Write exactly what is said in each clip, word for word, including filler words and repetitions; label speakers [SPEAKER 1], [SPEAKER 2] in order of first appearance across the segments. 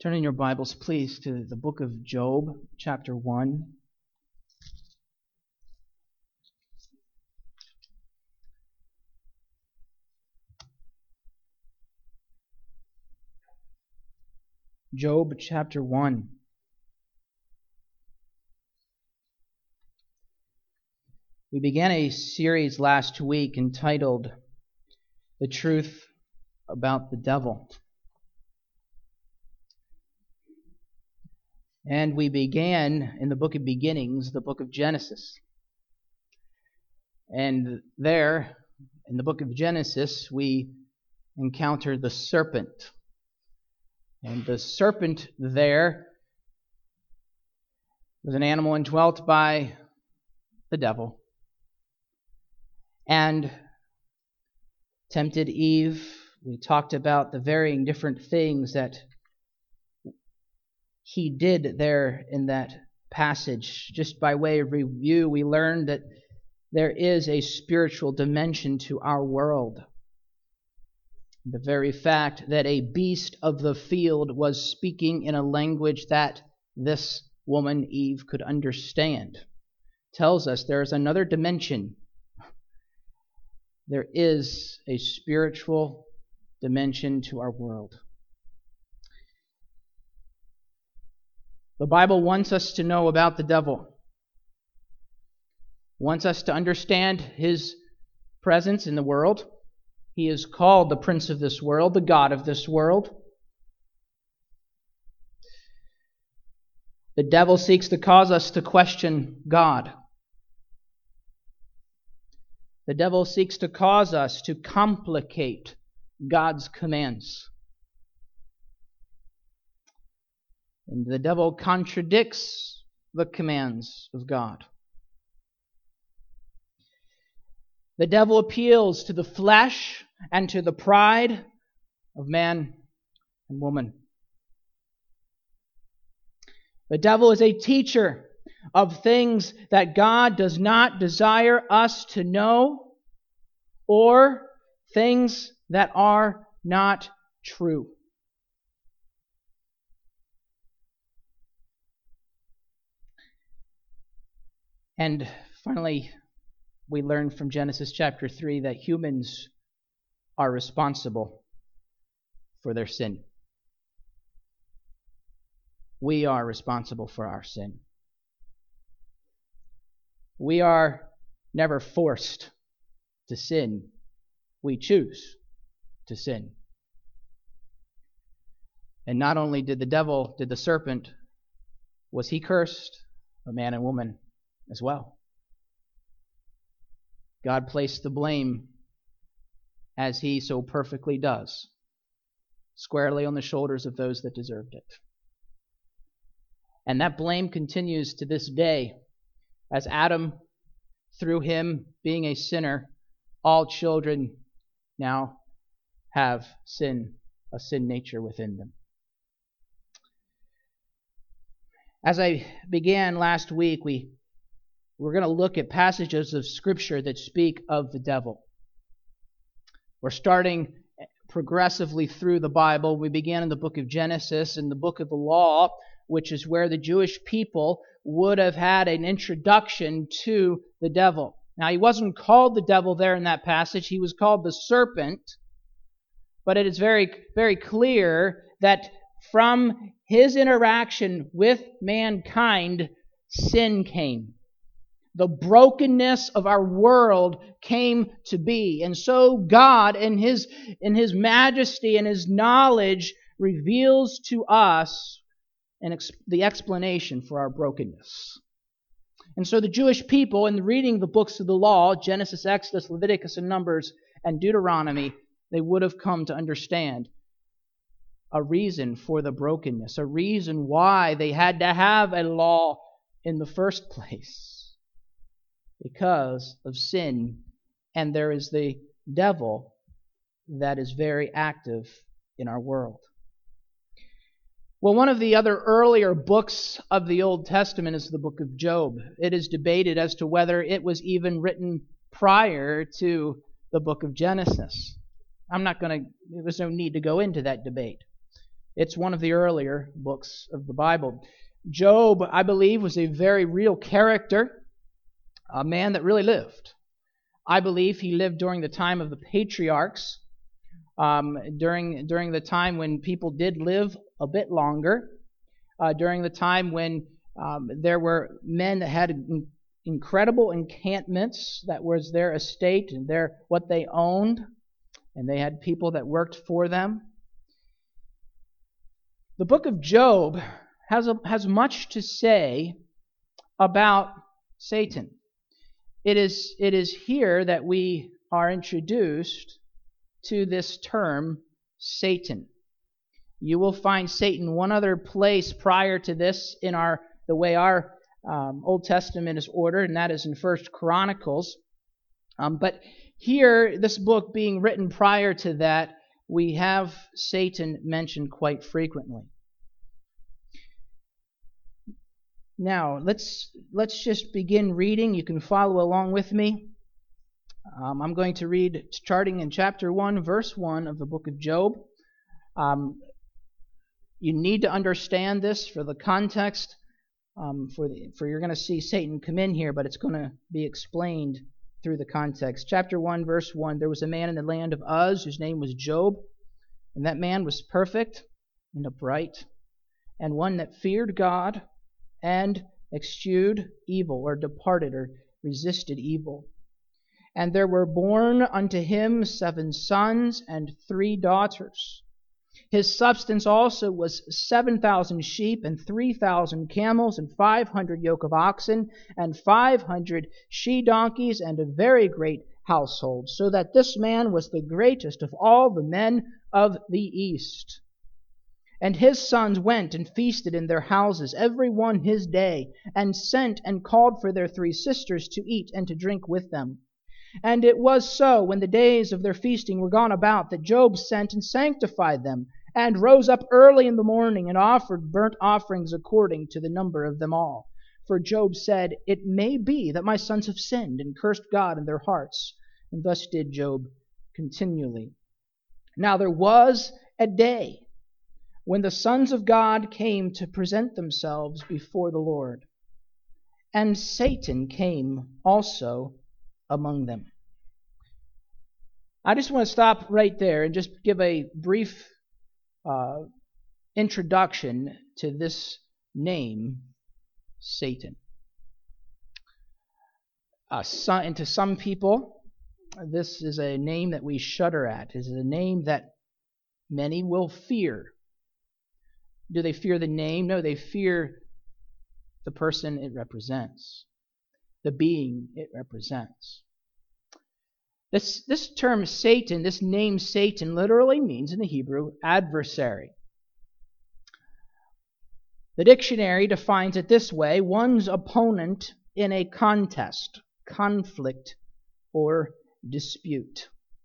[SPEAKER 1] Turn in your Bibles, please, to the book of Job, chapter one. Job, chapter one. We began a series last week entitled The Truth About the Devil. And we began in the book of Beginnings, the book of Genesis. And there, in the book of Genesis, we encounter the serpent. And the serpent there was an animal indwelt by the devil and tempted Eve. We talked about the varying different things that he did there in that passage. Just by way of review, we learned that there is a spiritual dimension to our world. The very fact that a beast of the field was speaking in a language that this woman, Eve, could understand tells us there is another dimension. There is a spiritual dimension to our world. The Bible wants us to know about the devil, wants us to understand his presence in the world. He is called the prince of this world, the god of this world. The devil seeks to cause us to question God. The devil seeks to cause us to complicate God's commands. And the devil contradicts the commands of God. The devil appeals to the flesh and to the pride of man and woman. The devil is a teacher of things that God does not desire us to know, or things that are not true. And finally, we learn from Genesis chapter three that humans are responsible for their sin. We are responsible for our sin. We are never forced to sin. We choose to sin. And not only did the devil, did the serpent, was he cursed, but man and woman as well. God placed the blame, as he so perfectly does, squarely on the shoulders of those that deserved it. And that blame continues to this day, as Adam, through him being a sinner, all children now have sin, a sin nature within them. As I began last week, we We're going to look at passages of Scripture that speak of the devil. We're starting progressively through the Bible. We began in the book of Genesis and the book of the Law, which is where the Jewish people would have had an introduction to the devil. Now, he wasn't called the devil there in that passage. He was called the serpent. But it is very, very clear that from his interaction with mankind, sin came. The brokenness of our world came to be. And so God, in His, in His majesty and His knowledge, reveals to us an ex- the explanation for our brokenness. And so the Jewish people, in reading the books of the law, Genesis, Exodus, Leviticus, and Numbers, and Deuteronomy, they would have come to understand a reason for the brokenness, a reason why they had to have a law in the first place. Because of sin, and there is the devil that is very active in our world. Well, one of the other earlier books of the Old Testament is the book of Job. It is debated as to whether it was even written prior to the book of Genesis. I'm not going to, there's no need to go into that debate. It's one of the earlier books of the Bible. Job, I believe, was a very real character, a man that really lived. I believe he lived during the time of the patriarchs, um, during during the time when people did live a bit longer, uh, during the time when um, there were men that had in, incredible encampments that was their estate and their what they owned, and they had people that worked for them. The book of Job has a, has much to say about Satan. It is it is here that we are introduced to this term, Satan. You will find Satan one other place prior to this in our the way our um, Old Testament is ordered, and that is in First Chronicles. Um, but here, this book being written prior to that, we have Satan mentioned quite frequently. Now, let's let's just begin reading. You can follow along with me. Um, I'm going to read starting in chapter one, verse one of the book of Job. Um, you need to understand this for the context. Um, for the, for you're going to see Satan come in here, but it's going to be explained through the context. Chapter one, verse one. There was a man in the land of Uz whose name was Job, and that man was perfect and upright, and one that feared God and eschewed evil, or departed, or resisted evil. And there were born unto him seven sons and three daughters. His substance also was seven thousand sheep, and three thousand camels, and five hundred yoke of oxen, and five hundred she-donkeys, and a very great household, so that this man was the greatest of all the men of the east. And his sons went and feasted in their houses, every one his day, and sent and called for their three sisters to eat and to drink with them. And it was so, when the days of their feasting were gone about, that Job sent and sanctified them, and rose up early in the morning, and offered burnt offerings according to the number of them all. For Job said, It may be that my sons have sinned, and cursed God in their hearts. And thus did Job continually. Now there was a day when the sons of God came to present themselves before the Lord, and Satan came also among them. I just want to stop right there and just give a brief uh, introduction to this name, Satan. Uh, so, and to some people, this is a name that we shudder at. It is a name that many will fear. Do they fear the name? No, they fear the person it represents, the being it represents. This, this term Satan, this name Satan, literally means in the Hebrew adversary. The dictionary defines it this way: one's opponent in a contest, conflict, or dispute.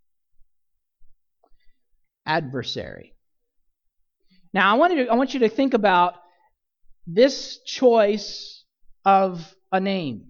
[SPEAKER 1] Adversary. Now, I want you to, I want you to think about this choice of a name.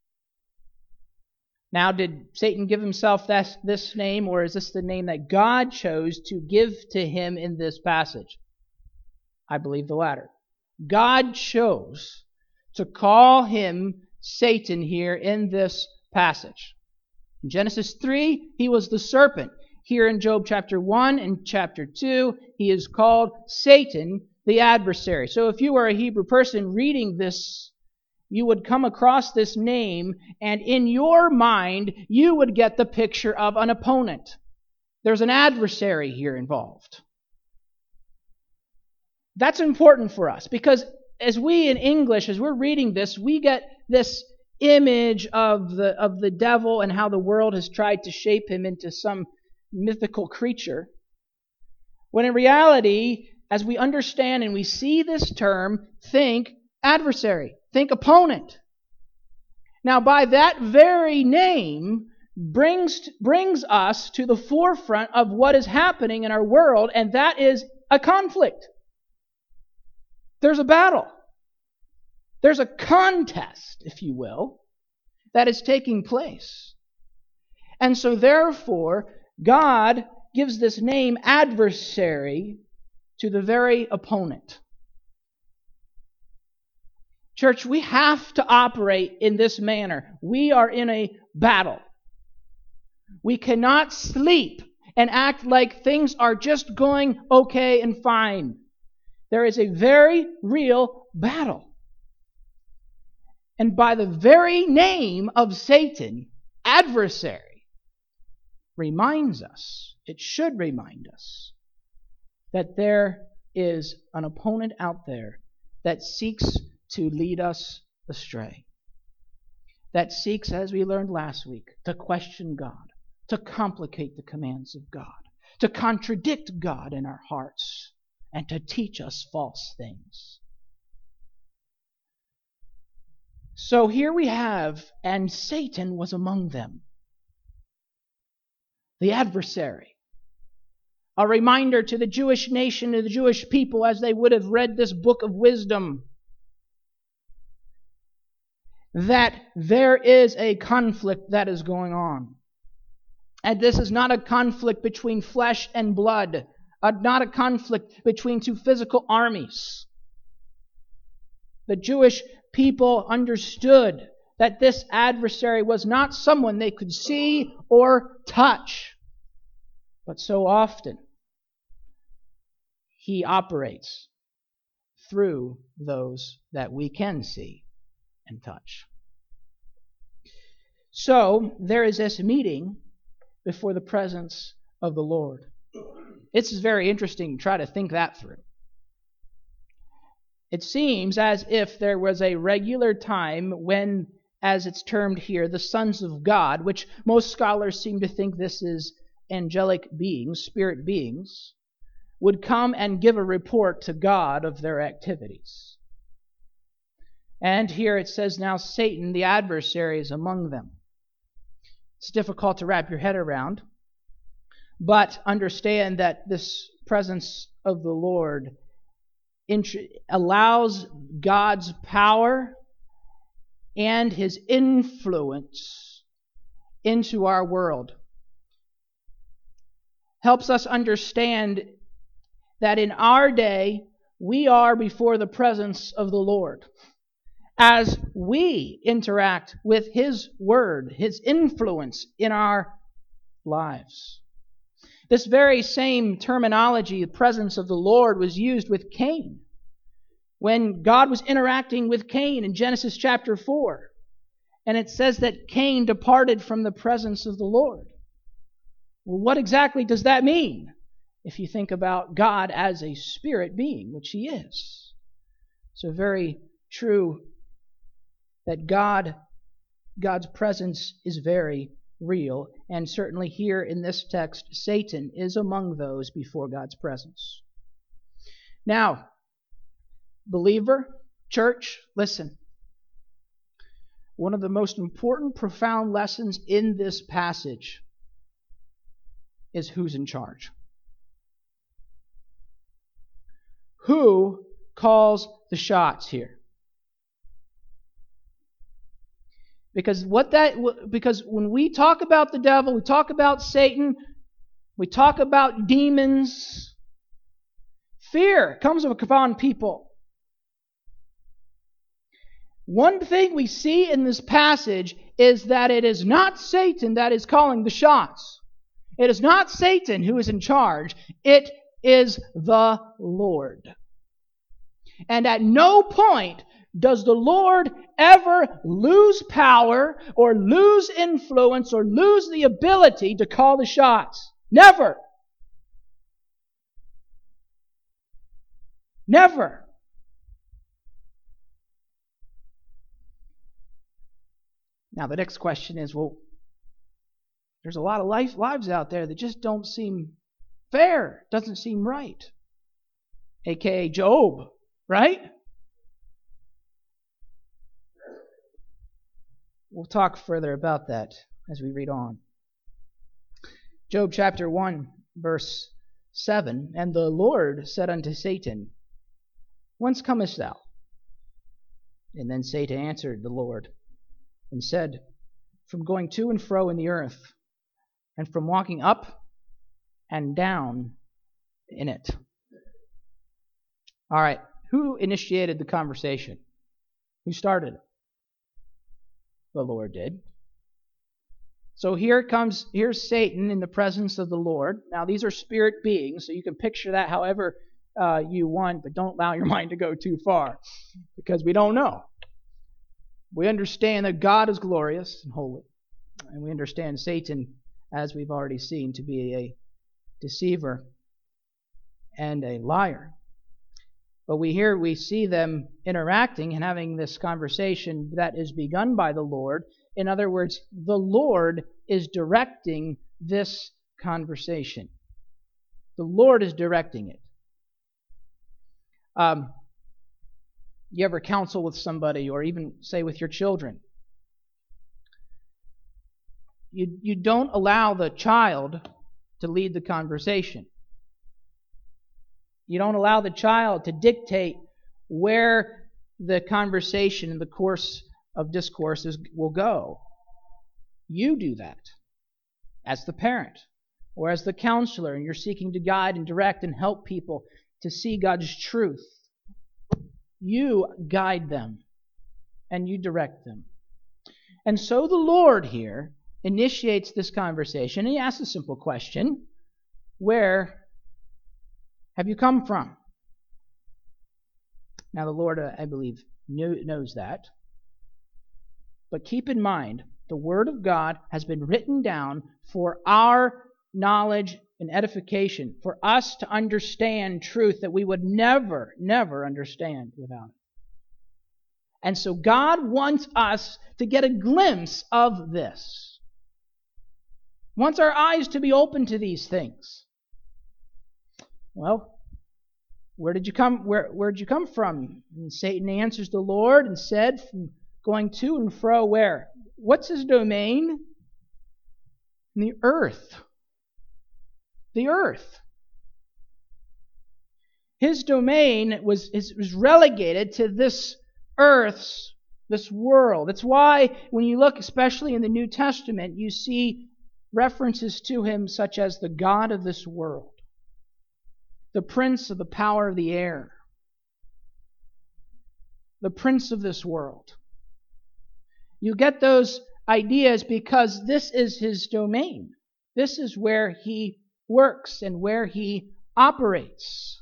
[SPEAKER 1] Now, did Satan give himself this, this name, or is this the name that God chose to give to him in this passage? I believe the latter. God chose to call him Satan here in this passage. In Genesis three, he was the serpent. Here in Job chapter one and chapter two, he is called Satan, the adversary. So if you were a Hebrew person reading this, you would come across this name, and in your mind, you would get the picture of an opponent. There's an adversary here involved. That's important for us, because as we in English, as we're reading this, we get this image of the, of the devil and how the world has tried to shape him into some mythical creature, when in reality, as we understand and we see this term, think adversary, think opponent. Now, by that very name brings brings us to the forefront of what is happening in our world, and that is a conflict. There's a battle. There's a contest, if you will, that is taking place. And so therefore, God gives this name adversary to the very opponent. Church, we have to operate in this manner. We are in a battle. We cannot sleep and act like things are just going okay and fine. There is a very real battle. And by the very name of Satan, adversary, reminds us, it should remind us, that there is an opponent out there that seeks to lead us astray. That seeks, as we learned last week, to question God, to complicate the commands of God, to contradict God in our hearts, and to teach us false things. So here we have, and Satan was among them. The adversary. A reminder to the Jewish nation, to the Jewish people, as they would have read this book of wisdom, that there is a conflict that is going on. And this is not a conflict between flesh and blood, uh, not a conflict between two physical armies. The Jewish people understood that this adversary was not someone they could see or touch. But so often, he operates through those that we can see and touch. So, there is this meeting before the presence of the Lord. It's very interesting to try to think that through. It seems as if there was a regular time when, as it's termed here, the sons of God, which most scholars seem to think this is angelic beings, spirit beings, would come and give a report to God of their activities. And here it says now Satan, the adversary, is among them. It's difficult to wrap your head around, but understand that this presence of the Lord allows God's power and His influence into our world. Helps us understand that in our day, we are before the presence of the Lord. As we interact with His Word, His influence in our lives. This very same terminology, the presence of the Lord, was used with Cain. When God was interacting with Cain in Genesis chapter four. And it says that Cain departed from the presence of the Lord. Well, what exactly does that mean? If you think about God as a spirit being, which He is. So very true that God, God's presence is very real. And certainly here in this text, Satan is among those before God's presence. Now, believer, church, listen. One of the most important, profound lessons in this passage is who's in charge. Who calls the shots here? Because what that because when we talk about the devil, we talk about Satan, we talk about demons, fear comes upon people. One thing we see in this passage is that it is not Satan that is calling the shots. It is not Satan who is in charge. It is the Lord. And at no point does the Lord ever lose power or lose influence or lose the ability to call the shots. Never. Never. Now the next question is, well, there's a lot of life, lives out there that just don't seem fair, doesn't seem right. A K A Job, right? We'll talk further about that as we read on. Job chapter one, verse seven, And the Lord said unto Satan, Whence comest thou? And then Satan answered the Lord, and said, From going to and fro in the earth, and from walking up and down in it. All right, who initiated the conversation? Who started it? The Lord did. So here comes, here's Satan in the presence of the Lord. Now these are spirit beings, so you can picture that however uh, you want, but don't allow your mind to go too far, because we don't know. We understand that God is glorious and holy, and we understand Satan, as we've already seen, to be a deceiver and a liar. But we here we see them interacting and having this conversation that is begun by the Lord. In other words, the Lord is directing this conversation. The Lord is directing it. Um, you ever counsel with somebody, or even say with your children? You, you don't allow the child to lead the conversation. You don't allow the child to dictate where the conversation and the course of discourse is, will go. You do that as the parent or as the counselor, and you're seeking to guide and direct and help people to see God's truth. You guide them and you direct them. And so the Lord here initiates this conversation, and he asks a simple question: where have you come from? Now the Lord, I believe, knows that. But keep in mind, the Word of God has been written down for our knowledge and edification, for us to understand truth that we would never, never understand without it. And so God wants us to get a glimpse of this. Wants our eyes to be open to these things. Well, where did you come? Where where did you come from? And Satan answers the Lord and said, from going to and fro where? What's his domain? The earth. The earth. His domain was, is, was relegated to this earth's, this world. That's why when you look, especially in the New Testament, you see references to him such as the God of this world, the prince of the power of the air, the prince of this world. You get those ideas because this is his domain. This is where he works and where he operates.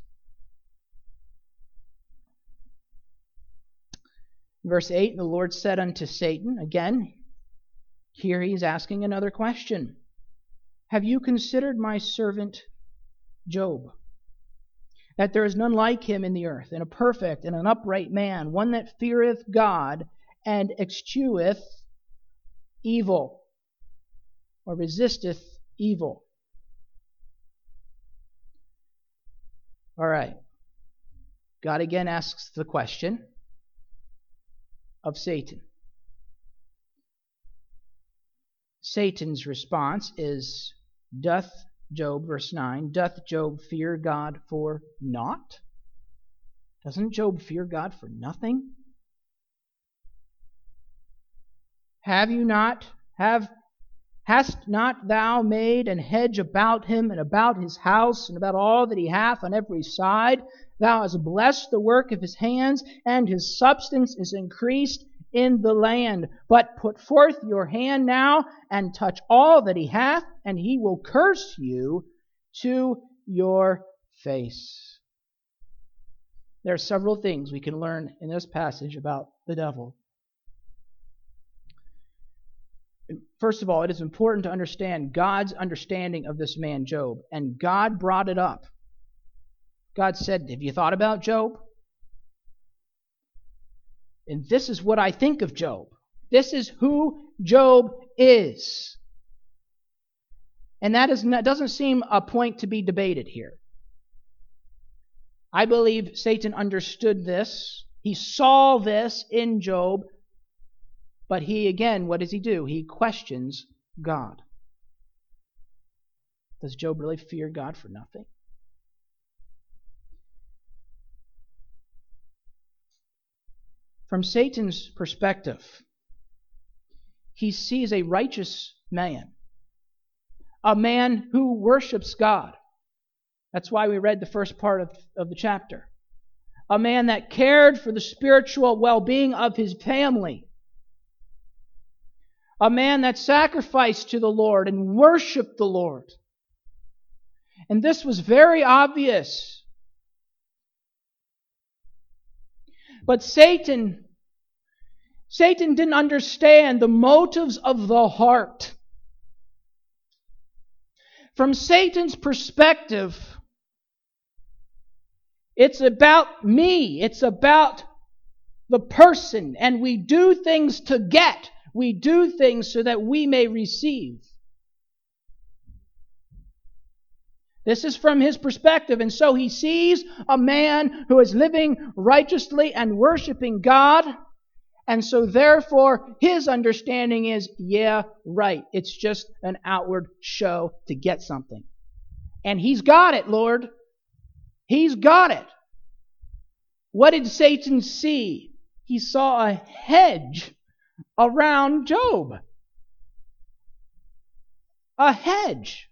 [SPEAKER 1] Verse eight, the Lord said unto Satan, again, here he's asking another question. Have you considered my servant Job? That there is none like him in the earth, and a perfect and an upright man, one that feareth God and escheweth evil, or resisteth evil. All right. God again asks the question of Satan. Satan's response is, doth Job, verse nine, doth Job fear God for naught? Doesn't Job fear God for nothing? Have you not, have, hast not thou made an hedge about him and about his house and about all that he hath on every side? Thou hast blessed the work of his hands, and his substance is increased in the land. But put forth your hand now and touch all that he hath, and he will curse you to your face. There are several things we can learn in this passage about the devil. First of all, it is important to understand God's understanding of this man Job, and God brought it up. God said, have you thought about Job? And this is what I think of Job. This is who Job is. And that is not, doesn't seem a point to be debated here. I believe Satan understood this. He saw this in Job. But he, again, what does he do? He questions God. Does Job really fear God for nothing? From Satan's perspective, he sees a righteous man, a man who worships God. That's why we read the first part of, of the chapter. a man that cared for the spiritual well-being of his family, a man that sacrificed to the Lord and worshiped the Lord. And this was very obvious. But Satan, Satan didn't understand the motives of the heart. From Satan's perspective, it's about me. It's about the person. And we do things to get. We do things so that we may receive. This is from his perspective. And so he sees a man who is living righteously and worshiping God. And so therefore his understanding is, yeah, right. It's just an outward show to get something. And he's got it, Lord. He's got it. What did Satan see? He saw a hedge around Job. A hedge.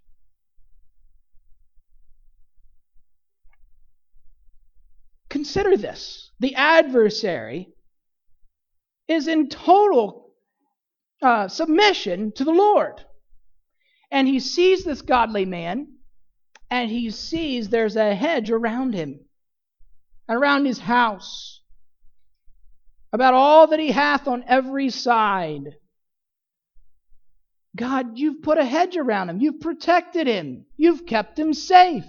[SPEAKER 1] Consider this. The adversary is in total uh, submission to the Lord. And he sees this godly man, and he sees there's a hedge around him, around his house, about all that he hath on every side. God, you've put a hedge around him. You've protected him. You've kept him safe.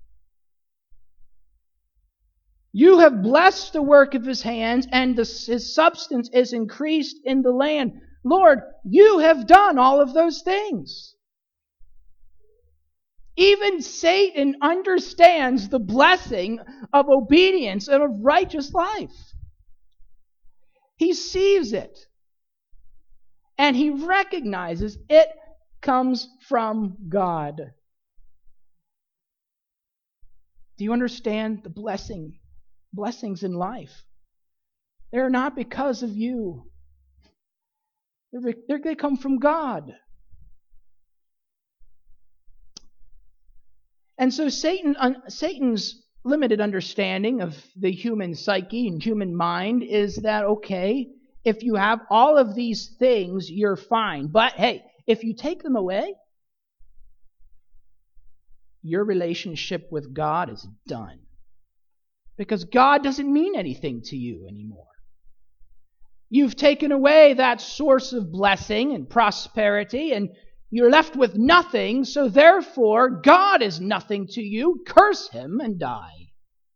[SPEAKER 1] You have blessed the work of his hands, and the, his substance is increased in the land. Lord, you have done all of those things. Even Satan understands the blessing of obedience and of righteous life. He sees it. And he recognizes it comes from God. Do you understand the blessing? Blessings in life? They're not because of you. They're, they're, they come from God. And so Satan, uh, Satan's limited understanding of the human psyche and human mind is that, okay, if you have all of these things, you're fine. But hey, if you take them away, your relationship with God is done. Because God doesn't mean anything to you anymore. You've taken away that source of blessing and prosperity, and you're left with nothing, so therefore God is nothing to you. Curse him and die.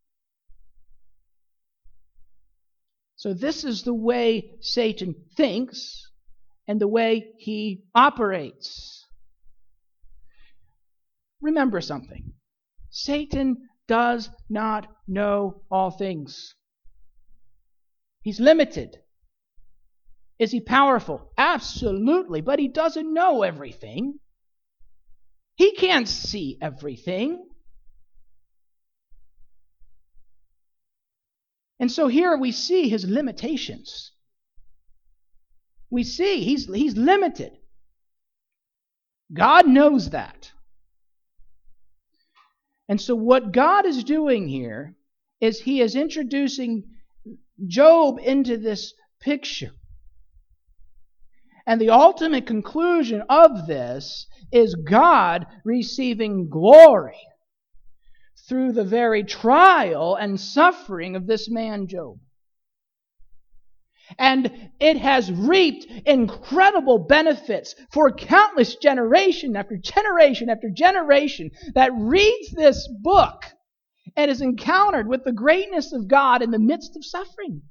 [SPEAKER 1] So this is the way Satan thinks and the way he operates. Remember something. Satan does not know all things. He's limited. Is he powerful? Absolutely, but he doesn't know everything. He can't see everything. And so here we see his limitations. We see he's, he's limited. God knows that. And so what God is doing here is he is introducing Job into this picture. And the ultimate conclusion of this is God receiving glory through the very trial and suffering of this man Job. And it has reaped incredible benefits for countless generation after generation after generation that reads this book and is encountered with the greatness of God in the midst of suffering.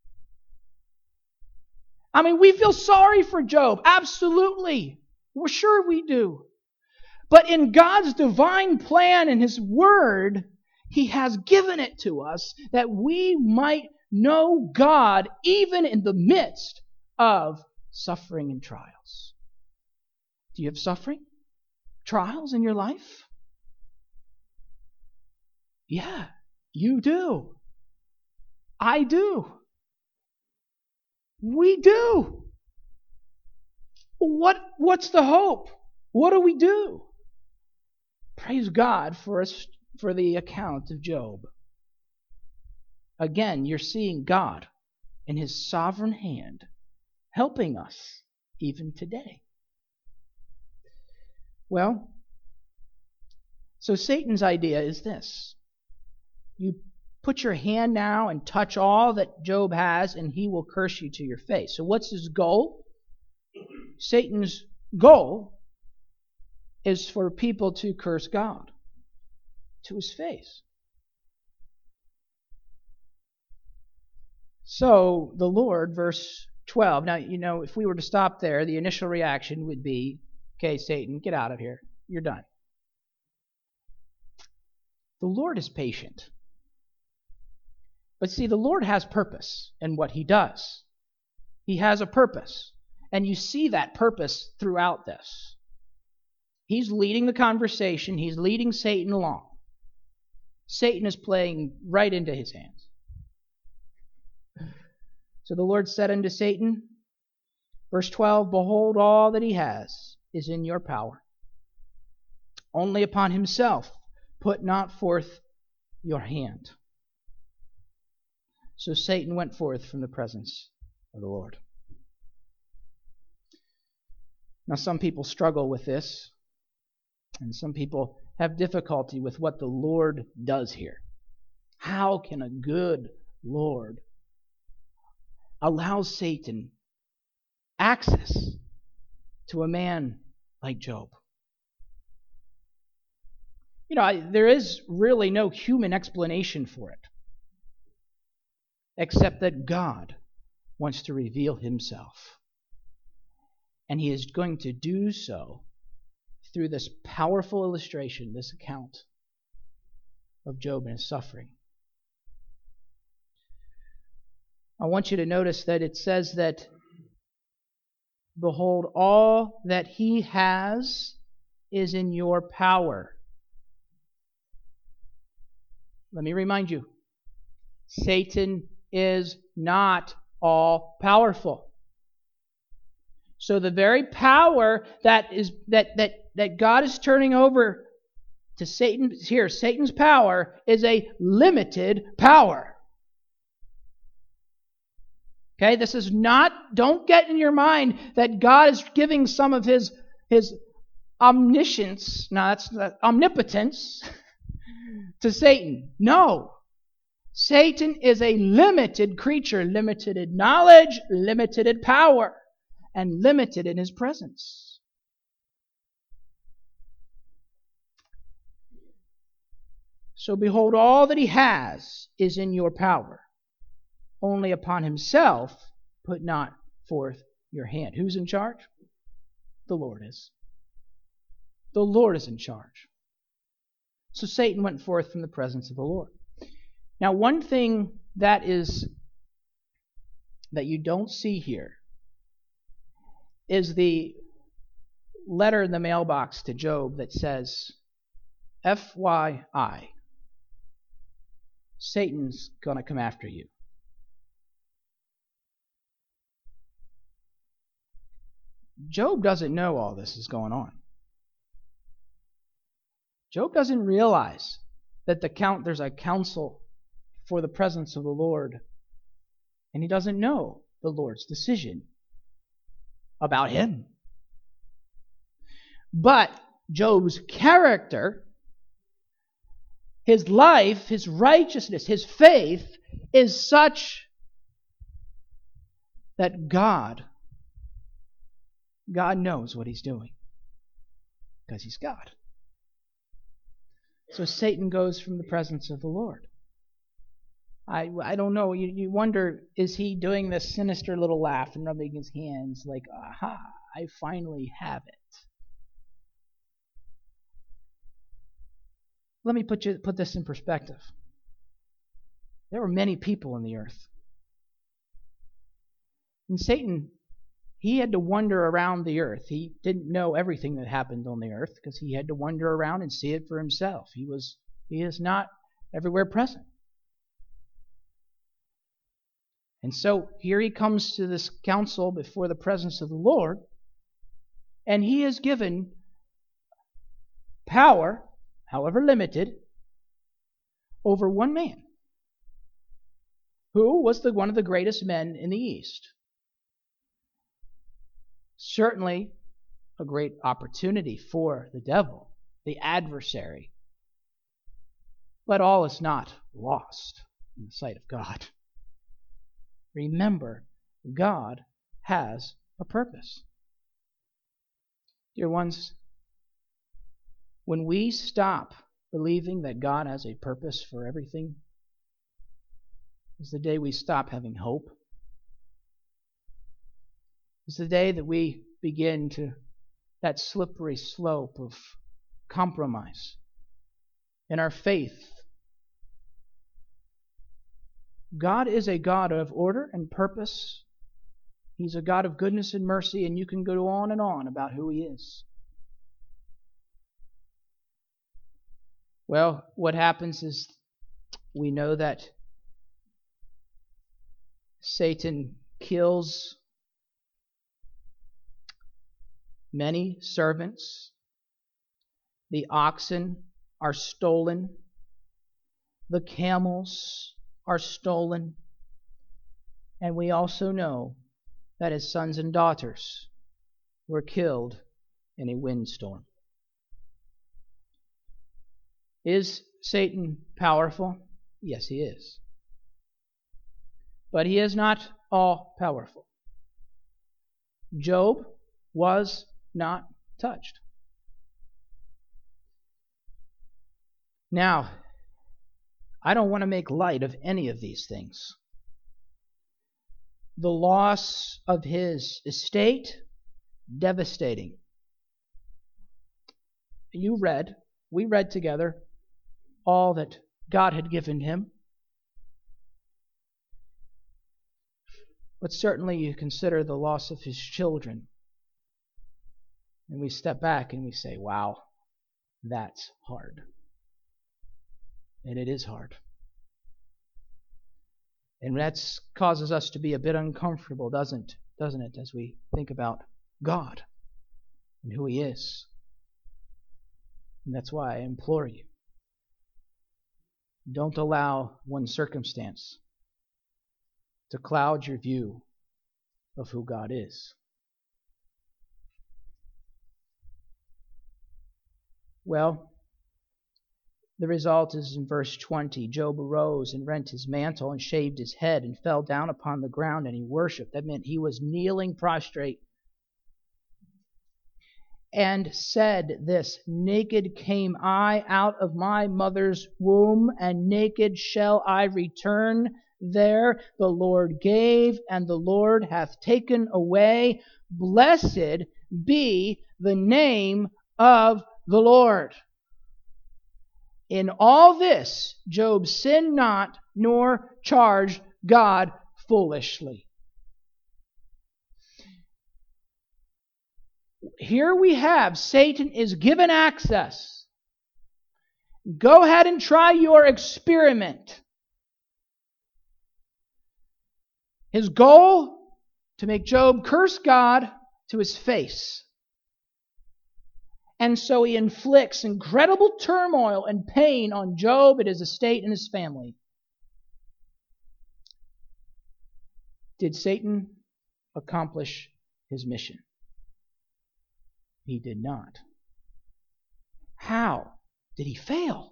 [SPEAKER 1] I mean, we feel sorry for Job. Absolutely. We're sure we do. But in God's divine plan and His Word, He has given it to us that we might know God even in the midst of suffering and trials. Do you have suffering? Trials in your life? Yeah, you do. I do. We do. What, what's the hope? What do we do? Praise God for us, for the account of Job. again, you're seeing God in His sovereign hand helping us even today. Well, so Satan's idea is this. You put your hand now and touch all that Job has, and he will curse you to your face. So what's his goal? Satan's goal is for people to curse God to his face. So the Lord, verse twelve. Now, you know, if we were to stop there, the initial reaction would be, okay, Satan, get out of here. You're done. The Lord is patient. But see, the Lord has purpose in what He does. He has a purpose. And you see that purpose throughout this. He's leading the conversation. He's leading Satan along. Satan is playing right into his hands. So the Lord said unto Satan, verse twelve, behold, all that he has is in your power. Only upon himself put not forth your hand. So Satan went forth from the presence of the Lord. Now some people struggle with this, and some people have difficulty with what the Lord does here. How can a good Lord allow Satan access to a man like Job? You know, I, there is really no human explanation for it, except that God wants to reveal Himself. And He is going to do so through this powerful illustration, this account of Job and his suffering. I want you to notice that it says that, behold, all that he has is in your power. Let me remind you, Satan is not all powerful. So the very power that is that that that God is turning over to Satan here, Satan's power is a limited power. Okay, this is not, don't get in your mind that God is giving some of his his omniscience, no, that's not, omnipotence to Satan. No. Satan is a limited creature, limited in knowledge, limited in power, and limited in his presence. So behold, all that he has is in your power. Only upon himself put not forth your hand. Who's in charge? The Lord is. The Lord is in charge. So Satan went forth from the presence of the Lord. Now, one thing that is that you don't see here is the letter in the mailbox to Job that says, F Y I, Satan's going to come after you. Job doesn't know all this is going on. Job doesn't realize that the count there's a council for the presence of the Lord, and he doesn't know the Lord's decision about him. But Job's character, his life, his righteousness, his faith is such that God, God knows what he's doing because he's God. So Satan goes from the presence of the Lord. I, I don't know. You, you wonder, is he doing this sinister little laugh and rubbing his hands like, aha, I finally have it. Let me put you put this in perspective. There were many people in the earth. And Satan, he had to wander around the earth. He didn't know everything that happened on the earth because he had to wander around and see it for himself. He was he is not everywhere present. And so here he comes to this council before the presence of the Lord, and he is given power, however limited, over one man. who was the, one of the greatest men in the East. Certainly a great opportunity for the devil, the adversary. But all is not lost in the sight of God. Remember, God has a purpose. Dear ones, when we stop believing that God has a purpose for everything, is the day we stop having hope. It's the day that we begin to, that slippery slope of compromise in our faith. God is a God of order and purpose. He's a God of goodness and mercy, and you can go on and on about who He is. Well, what happens is we know that Satan kills many servants. The oxen are stolen. The camels are stolen. And we also know that his sons and daughters were killed in a windstorm. Is Satan powerful? Yes, he is. But he is not all powerful. Job was not touched. Now, I don't want to make light of any of these things. The loss of his estate, devastating. You read, we read together all that God had given him. But certainly you consider the loss of his children. And we step back and we say, wow, that's hard. And it is hard. And that causes us to be a bit uncomfortable, doesn't, doesn't it, as we think about God and who He is. And that's why I implore you, don't allow one circumstance to cloud your view of who God is. Well, the result is in verse twenty. Job arose and rent his mantle and shaved his head and fell down upon the ground and he worshipped. That meant he was kneeling prostrate. And said this, naked came I out of my mother's womb, and naked shall I return there. The Lord gave, and the Lord hath taken away. Blessed be the name of the Lord. In all this, Job sinned not, nor charged God foolishly. Here we have Satan is given access. Go ahead and try your experiment. His goal, to make Job curse God to his face. And so he inflicts incredible turmoil and pain on Job and his estate and his family. Did Satan accomplish his mission? He did not. How did he fail?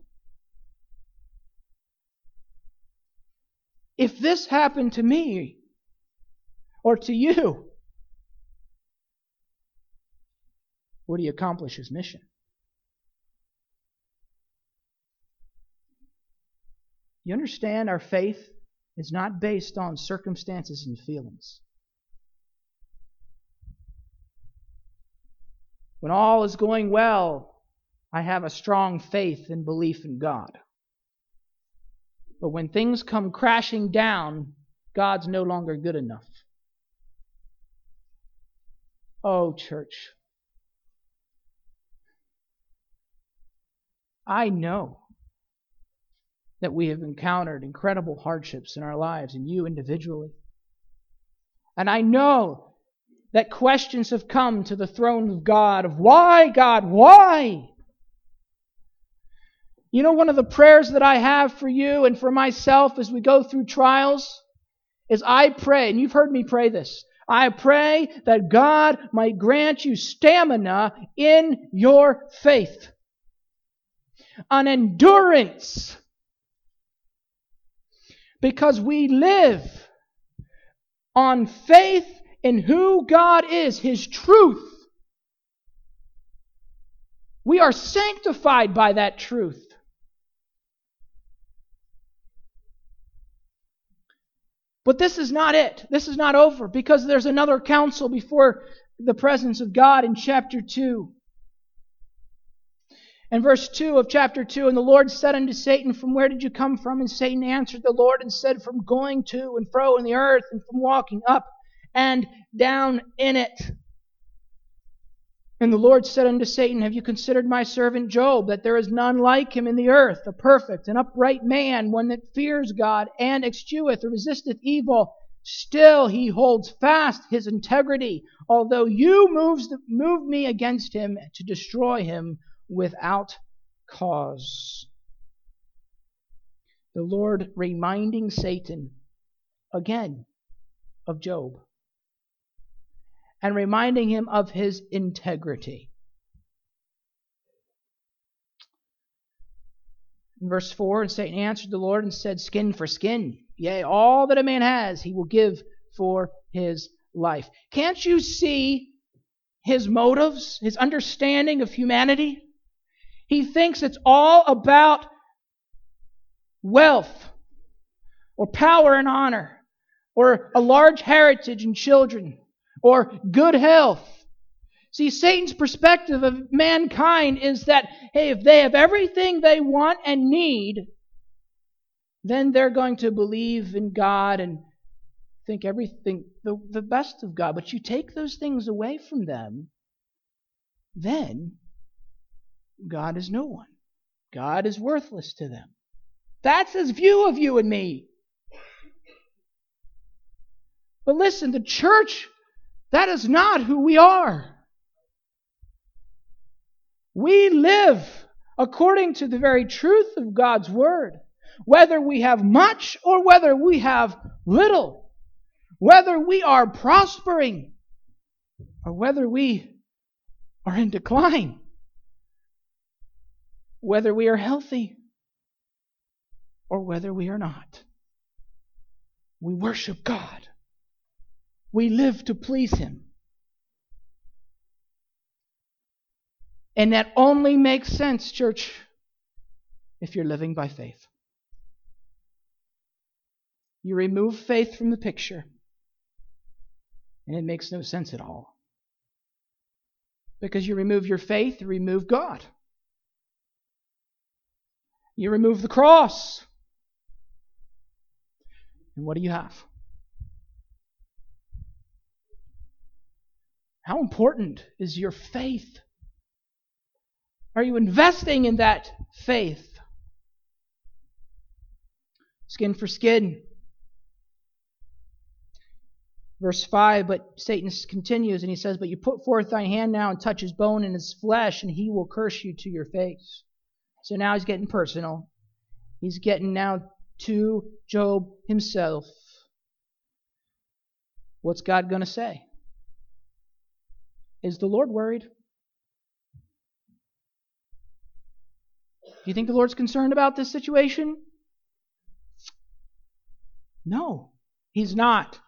[SPEAKER 1] If this happened to me or to you, would he accomplish his mission? You understand, our faith is not based on circumstances and feelings. When all is going well, I have a strong faith and belief in God. But when things come crashing down, God's no longer good enough. Oh, church. I know that we have encountered incredible hardships in our lives, and you individually. And I know that questions have come to the throne of God of why, God, why? You know, one of the prayers that I have for you and for myself as we go through trials is I pray, and you've heard me pray this, I pray that God might grant you stamina in your faith, an endurance, because we live on faith in who God is, His truth. We are sanctified by that truth. But this is not it. This is not over, because there's another counsel before the presence of God in chapter two. In verse two of chapter two, and the Lord said unto Satan, From where did you come from? And Satan answered the Lord and said, From going to and fro in the earth, and from walking up and down in it. And the Lord said unto Satan, Have you considered my servant Job, that there is none like him in the earth, a perfect and upright man, one that fears God and escheweth or resisteth evil? Still he holds fast his integrity, although you moves, moved me against him to destroy him without cause. The Lord reminding Satan again of Job, and reminding him of his integrity. In verse four, and Satan answered the Lord and said, Skin for skin, yea, all that a man has he will give for his life. Can't you see his motives, his understanding of humanity? He thinks it's all about wealth, or power and honor, or a large heritage and children, or good health. See, Satan's perspective of mankind is that, hey, if they have everything they want and need, then they're going to believe in God and think everything, the, the best of God. But you take those things away from them, then God is no one. God is worthless to them. That's his view of you and me. But listen, the church, that is not who we are. We live according to the very truth of God's Word. Whether we have much or whether we have little. Whether we are prospering or whether we are in decline. Whether we are healthy or whether we are not. We worship God. We live to please Him. And that only makes sense, church, if you're living by faith. You remove faith from the picture, and it makes no sense at all. Because you remove your faith, you remove God. You remove the cross. And what do you have? How important is your faith? Are you investing in that faith? Skin for skin. Verse five, but Satan continues and he says, But you put forth thine hand now and touch his bone and his flesh, and he will curse you to your face. So now he's getting personal. He's getting now to Job himself. What's God going to say? Is the Lord worried? Do you think the Lord's concerned about this situation? No, He's not.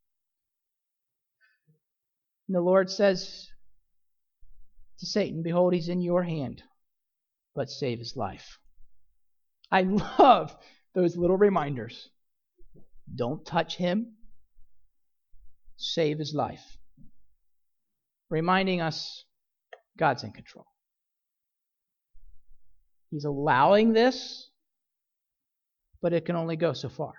[SPEAKER 1] And the Lord says to Satan, Behold, he's in your hand, but save his life. I love those little reminders. Don't touch him. Save his life. Reminding us God's in control. He's allowing this, but it can only go so far.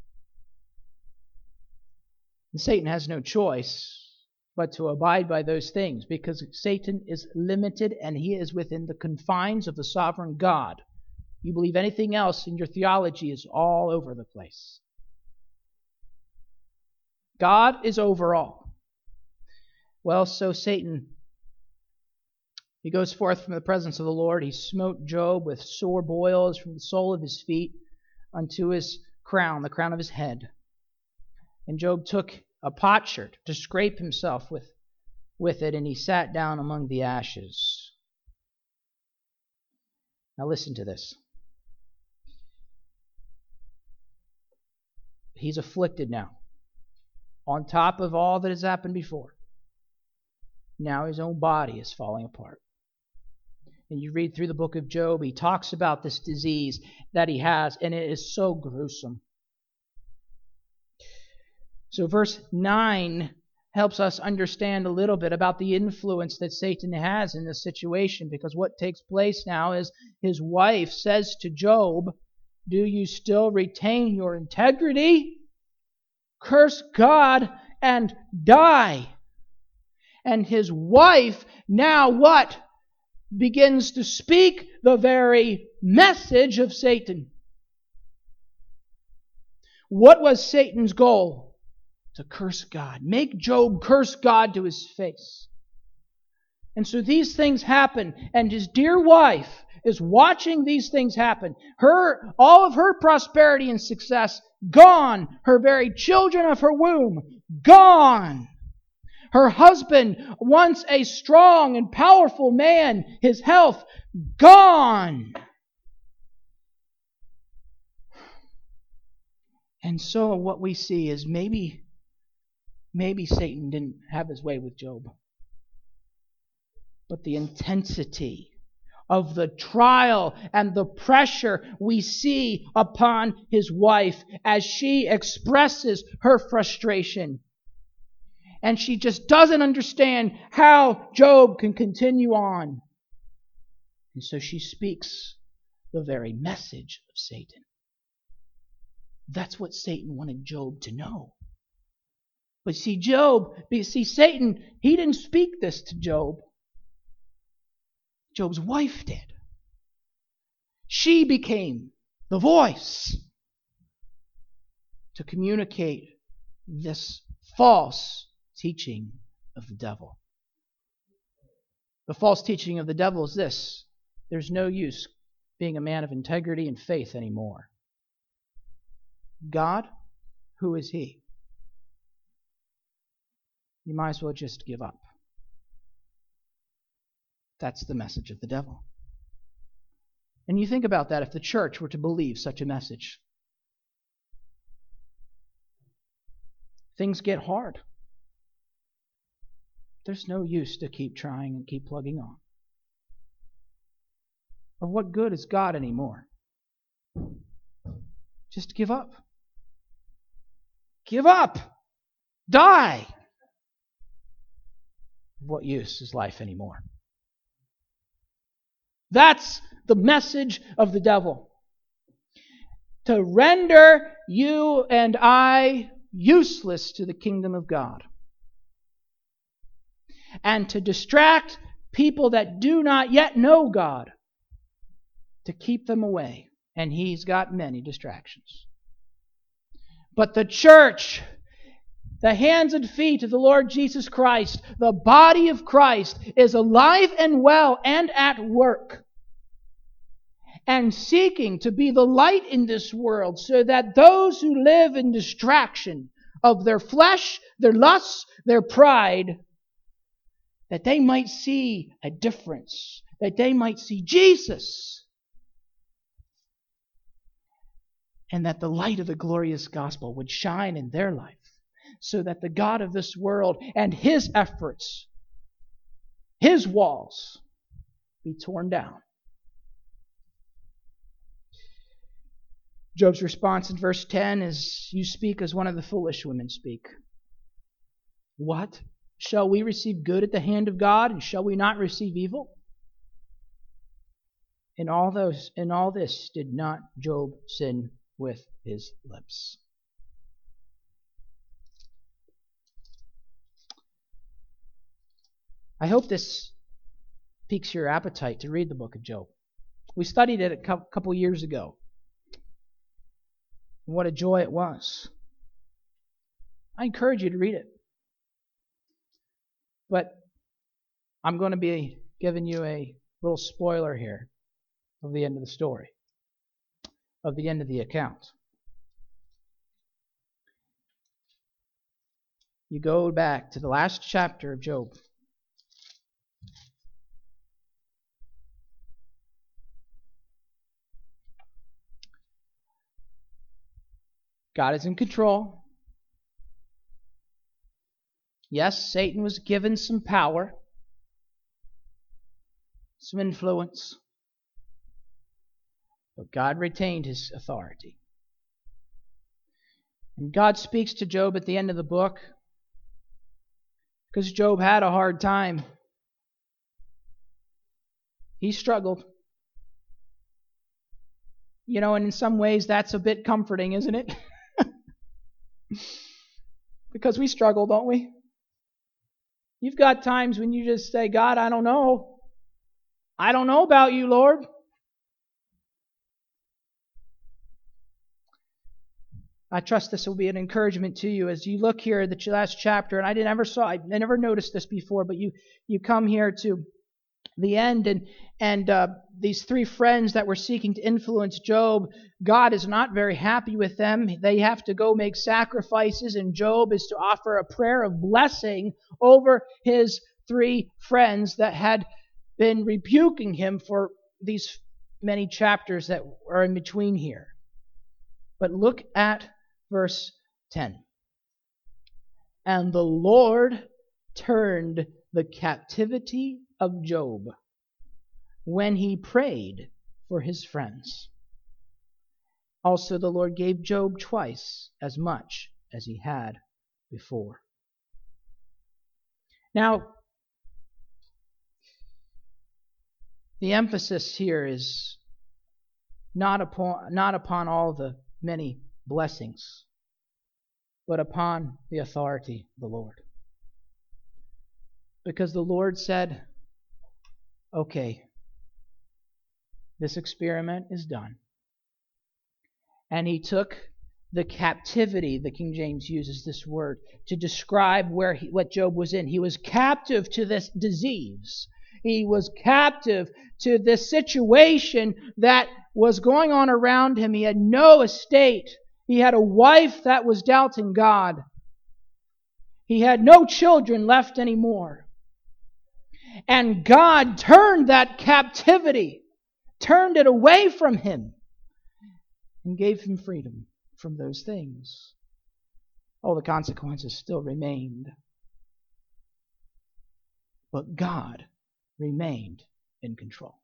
[SPEAKER 1] And Satan has no choice but to abide by those things, because Satan is limited and he is within the confines of the sovereign God. You believe anything else in your theology is all over the place. God is over all. Well, so Satan, he goes forth from the presence of the Lord. He smote Job with sore boils from the sole of his feet unto his crown, the crown of his head. And Job took a potsherd to scrape himself with, with it, and he sat down among the ashes. Now listen to this. He's afflicted now, on top of all that has happened before. Now his own body is falling apart. And you read through the book of Job, he talks about this disease that he has, and it is so gruesome. So verse nine helps us understand a little bit about the influence that Satan has in this situation, because what takes place now is his wife says to Job, "Do you still retain your integrity? Curse God and die." And his wife now what? Begins to speak the very message of Satan. What was Satan's goal? To curse God. Make Job curse God to his face. And so these things happen, and his dear wife is watching these things happen. Her, all of her prosperity and success, gone. Her very children of her womb, gone. Her husband, once a strong and powerful man, his health, gone. And so what we see is maybe Maybe Satan didn't have his way with Job. But the intensity of the trial and the pressure we see upon his wife as she expresses her frustration. And she just doesn't understand how Job can continue on. And so she speaks the very message of Satan. That's what Satan wanted Job to know. But see, Job, see, Satan, he didn't speak this to Job. Job's wife did. She became the voice to communicate this false teaching of the devil. The false teaching of the devil is this: there's no use being a man of integrity and faith anymore. God, who is He? You might as well just give up. That's the message of the devil. And you think about that, if the church were to believe such a message. Things get hard. There's no use to keep trying and keep plugging on. Of what good is God anymore? Just give up. Give up. Die. What use is life anymore? That's the message of the devil. To render you and I useless to the kingdom of God. And to distract people that do not yet know God. To keep them away. And he's got many distractions. But the church, the hands and feet of the Lord Jesus Christ, the body of Christ, is alive and well and at work. And seeking to be the light in this world so that those who live in distraction of their flesh, their lusts, their pride, that they might see a difference, that they might see Jesus, and that the light of the glorious gospel would shine in their life, so that the God of this world and His efforts, His walls, be torn down. Job's response in verse ten is, "You speak as one of the foolish women speak." What? Shall we receive good at the hand of God, and shall we not receive evil? In all those, in all this did not Job sin with his lips. I hope this piques your appetite to read the book of Job. We studied it a couple years ago. And what a joy it was. I encourage you to read it. But I'm going to be giving you a little spoiler here of the end of the story, of the end of the account. you go back to the last chapter of Job. God is in control. Yes, Satan was given some power, some influence, but God retained his authority. And God speaks to Job at the end of the book because Job had a hard time. He struggled. You know, and in some ways that's a bit comforting, isn't it? Because we struggle, don't we? You've got times when you just say, God, I don't know. I don't know about you, Lord. I trust this will be an encouragement to you as you look here at the last chapter. And I didn't ever saw, I never noticed this before, but you you come here to the end, and and uh, these three friends that were seeking to influence Job, God is not very happy with them. They have to go make sacrifices, and Job is to offer a prayer of blessing over his three friends that had been rebuking him for these many chapters that are in between here. But look at verse ten. And the Lord turned the captivity of Job when he prayed for his friends. Also the Lord gave Job twice as much as he had before. Now, the emphasis here is not upon, not upon all the many blessings, but upon the authority of the Lord. Because the Lord said, okay, this experiment is done. And he took the captivity, the King James uses this word, to describe where he, what Job was in. He was captive to this disease. He was captive to this situation that was going on around him. He had no estate. He had a wife that was doubting God. He had no children left anymore. And God turned that captivity, turned it away from him, and gave him freedom from those things. All the consequences still remained. But God remained in control.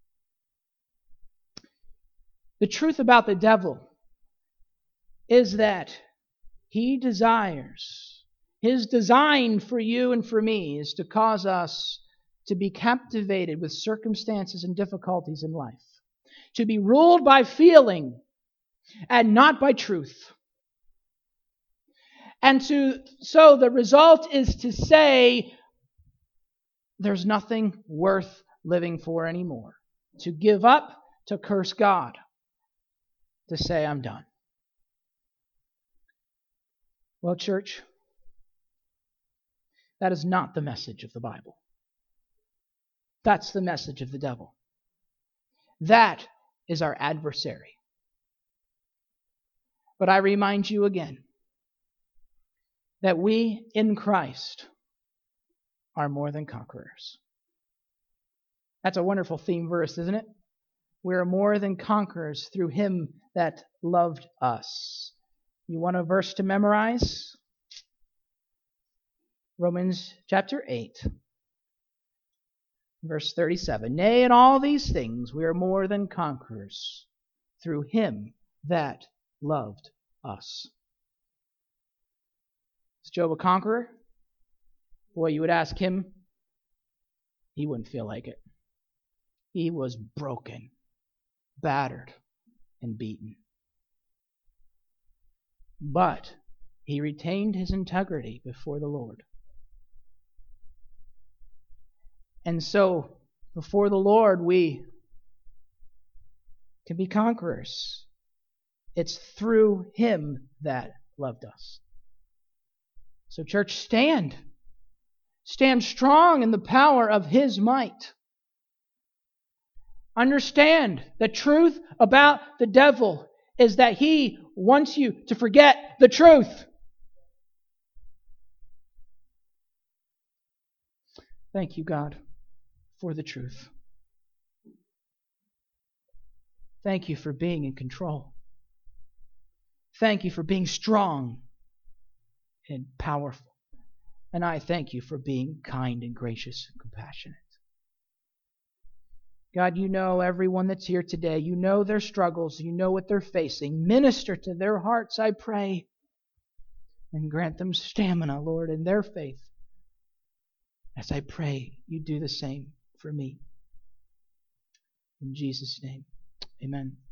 [SPEAKER 1] The truth about the devil is that he desires, his design for you and for me is to cause us to be captivated with circumstances and difficulties in life, to be ruled by feeling and not by truth. And to so the result is to say, there's nothing worth living for anymore. To give up, to curse God, to say, I'm done. Well, church, that is not the message of the Bible. That's the message of the devil. That is our adversary. But I remind you again that we in Christ are more than conquerors. That's a wonderful theme verse, isn't it? We are more than conquerors through him that loved us. You want a verse to memorize? Romans chapter eight, verse thirty-seven. Nay, in all these things we are more than conquerors through him that loved us. Is Job a conqueror? Boy, you would ask him, he wouldn't feel like it. He was broken, battered, and beaten. But he retained his integrity before the Lord. And so, before the Lord, we can be conquerors. It's through him that loved us. So, church, stand. Stand strong in the power of his might. Understand the truth about the devil is that he wants you to forget the truth. Thank you, God, for the truth. Thank you for being in control. Thank you for being strong and powerful. And I thank you for being kind and gracious and compassionate. God, you know everyone that's here today. You know their struggles. You know what they're facing. Minister to their hearts, I pray. And grant them stamina, Lord, in their faith. As I pray, you do the same for me. In Jesus' name, amen.